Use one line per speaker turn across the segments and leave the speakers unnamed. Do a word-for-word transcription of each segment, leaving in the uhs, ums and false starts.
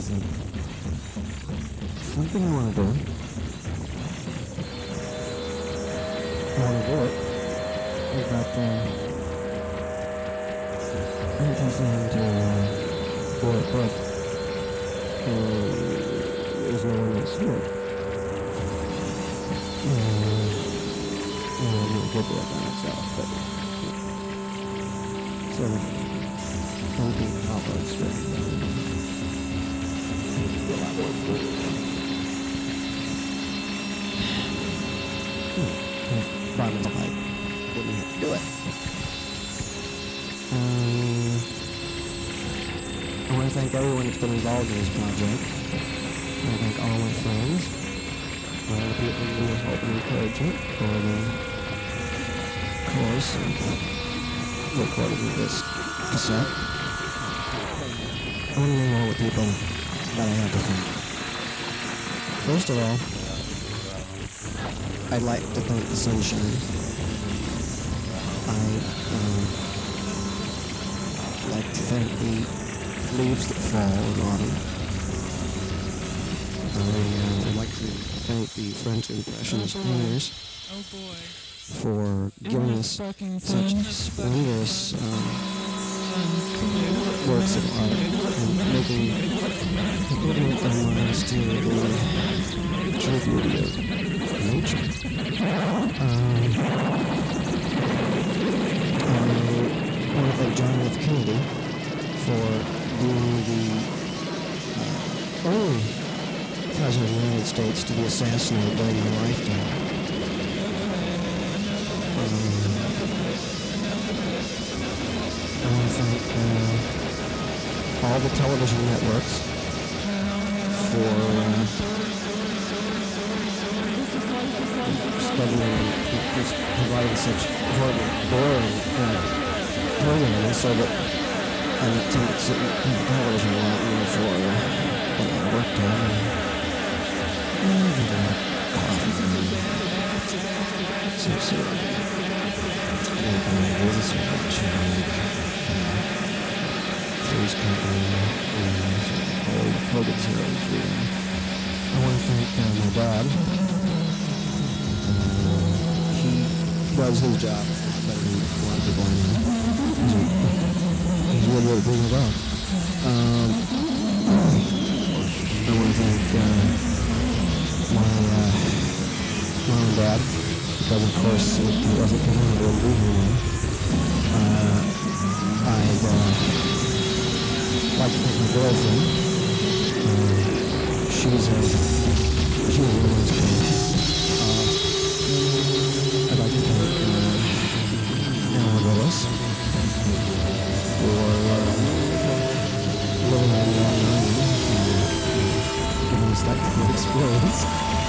is uh, something I want to do. I want to do it. But uh, I just need to uh, do it, but uh, there's no one else here. Uh, yeah, I'm not good at that myself, but so don't be Papa straight. A lot more food. Hmm. Bottom of height. Wouldn't have to do it. Um, I want to thank everyone that's been involved in this project. I want to thank all my friends, all the people who have helped me encourage it, for the course of recording this cassette. I want to name all the people that I have to thank. First of all, I'd like to thank the sunshine. I uh, like to thank the leaves that fall in autumn. I uh, would like to thank the French Impressionist painters
Oh boy.
for giving us such splendorous uh, works of art and making opening our minds to the true beauty of nature. Um, I want to thank John F. Kennedy for being the uh, only president of the United States to be assassinated during his lifetime. Um, I want to thank uh, all the television networks for uh, studying and just providing such horrible, boring uh, programming so that I'm not tempted to sit on the television a lot more for uh, what I worked on. And I did a lot of coffee and some sort of this or that Three's Company and old Hogan's Heroes. I want to thank uh, my dad. Uh, he does his job better than a lot of people I know. He's, he's really, really big about. Um, I want to thank uh, my uh, mom and dad, because of course it wasn't for them I wouldn't be here now. Uh, I'd uh, like to thank my girlfriend. Uh, she's a she's a really nice girl. Uh, I'd like to thank uh, Alan Willis for uh, living on Long Island and giving us that kind of experience.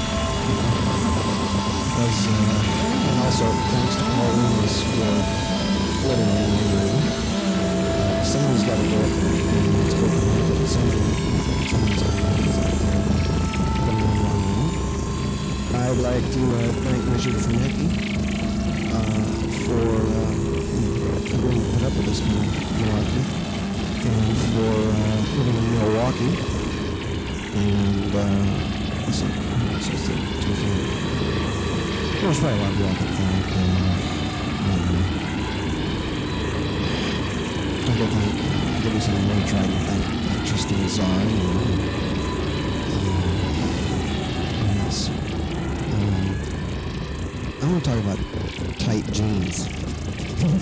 Because, uh, and also thanks to Paul Loomis for living on Long Island. Uh, somebody's got to do it, and it's good to know that somebody turns out living on Long Island. I'd like to uh, thank Richard Franecki uh, for uh, agreeing to put up with this kind of malarkey, and for uh, living in Milwaukee, and uh, let's see, it's just the two things. There's probably a lot of y'all can thank. Uh, um, I go thank, uh, give me some really try to thank Tristan Czar, and, uh, and yes. Um, I want to talk about tight jeans. um,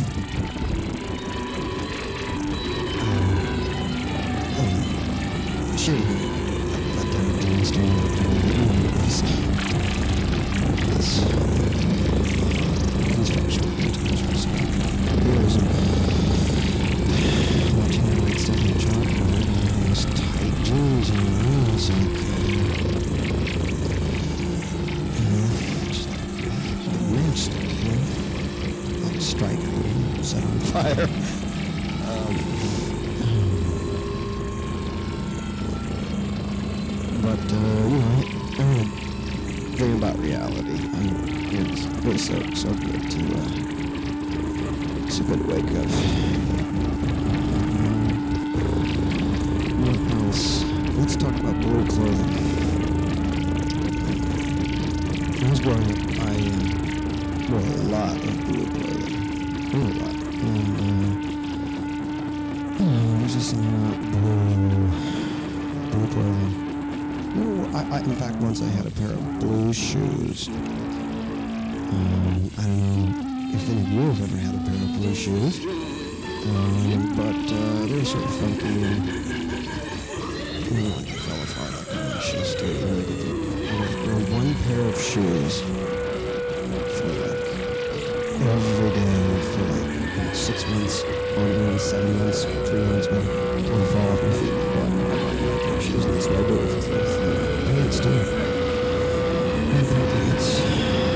um, sure, let them jeans do it. This construction construction years of watching the lights down in chalkboard and these tight jeans, you know, it's like uh, you know, just the weird stuff, you know, like strike it, set on fire. um, but uh, you know, I mean, dream about reality, and it's really so so good to uh, it's a good wake up. Um, what else? let's talk about blue clothing. When I was growing up, I uh, wore a lot of blue clothing. Really a lot. And, uh, oh, there's just some uh, blue, blue clothing. Oh, I, I, in fact, once I had a pair of blue shoes. Um, I don't know if any of you have ever had a pair of blue shoes. Um, but uh, they were sort of funky and really like they fell apart like my shoes do. Really did. I wore one pair of shoes for like every day for like you know, six months, on and on, seven months, three months, but it would fall off my feet. But I bought one pair of shoes, and that's what I do with it. I think it's too. I think it's too.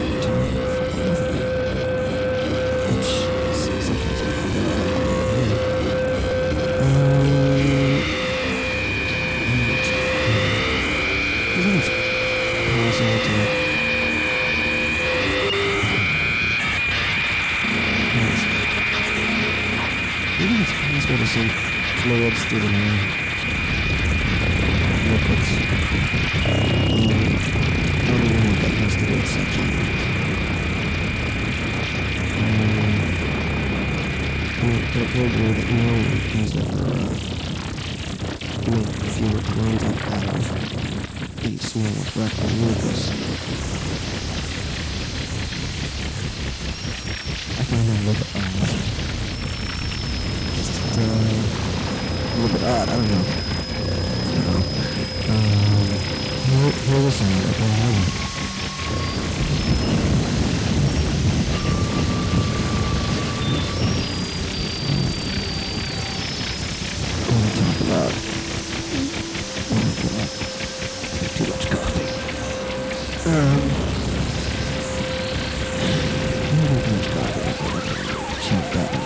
Which is something to maybe it's possible to send fluids through the nerve. Liquids. Um, I don't know what that has to do with suction. Um, but it will be that no things that are uh, make fewer content out of the small rectal mucus. I find that a little bit odd. Just uh, a little bit odd, I don't know. You know. Um, here, here's the sound, okay, hold on. I'm gonna talk about too much coffee. Um, not too much coffee. Check that out.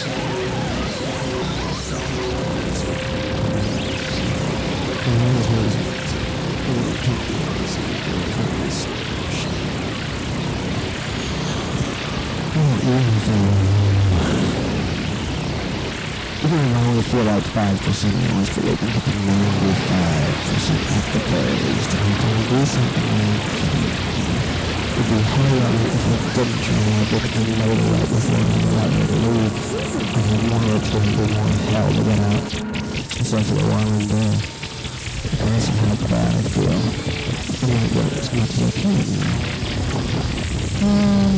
Even though I only feel like five percent noise for looking at the ninety-five percent active players to do something like it would be harder if I didn't try to get the motor right before I allowed me to leave. I had more or two be more hell to get out. Especially while I'm there. Because of how bad I feel. I might work as much as I can now. Um,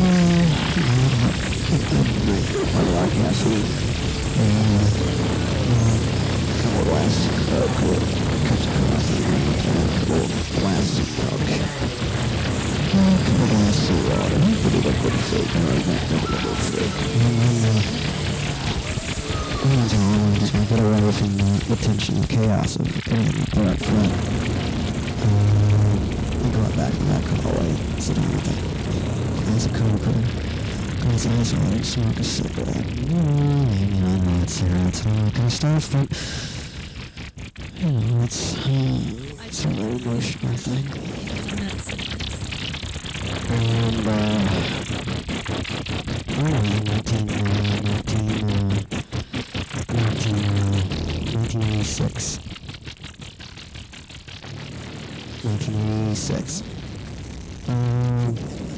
uh, I like acid. Uh, uh, a couple of glasses of Coke, cups of coffee, a couple of glasses of Coke, uh, a couple of glasses of water, pretty liquid food, I like that liquid food. And then, uh, that's all I wanted, just want to get away from the, the tension and chaos of the pain there up front. Uh, I go out back in that hallway, sit down with that glass of Coke, glass of ice water, smoke a cigarette. Mm, maybe not that cigarettes, I'm not gonna start from, you know, it's, uh, it's a very emotional thing. And, uh, oh, nineteen, uh, nineteen, uh, nineteen, uh, nineteen eighty-six. nineteen eighty-six. Um,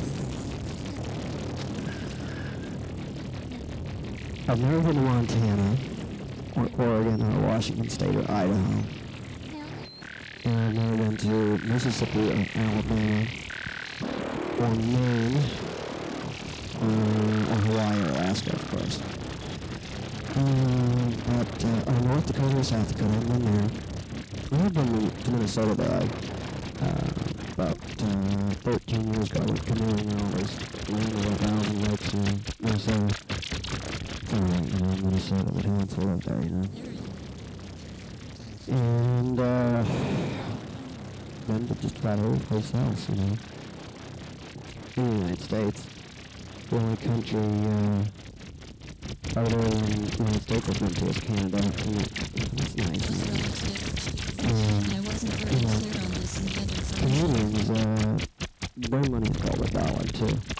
I've never been to Montana, or Oregon, or Washington State, or Idaho. And I've never been to Mississippi, or Alabama, or Maine, uh, or Hawaii, or Alaska, of course. Um, but, uh, or North Dakota or South Dakota, I've been there. I've been to Minnesota, though. Uh, about uh, thirteen years ago, I went canoeing and I was landed a thousand lakes in Minnesota. It's alright, you know, Minnesota, but who wants to live there, you know? And, uh, been to just about every place else, you know? In the United States. The only country, uh, other than the United States I've been to is Canada, and that's nice, you know? Um,
I wasn't very
you know,
clear on this and had it from
Canadians, uh, their money's called a dollar, too.